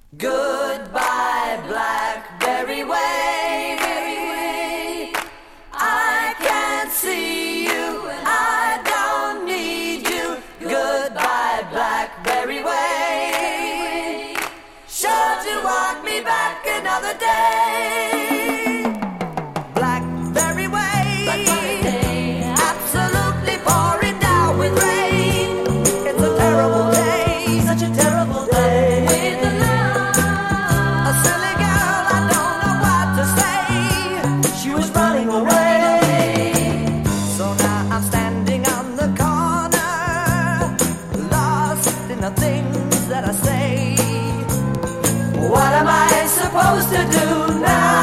Goodbye, Blackberry Way. I can't see you, I don't need you. Goodbye, Blackberry Way. Sure to want me back another day. Blackberry Way, absolutely pouring down with rain. It's a terrible day, such a terrible day. With the a silly girl, I don't know what to say. She was running away. So now I'm standing on the corner, lost in the things that I say. What am I supposed to do now?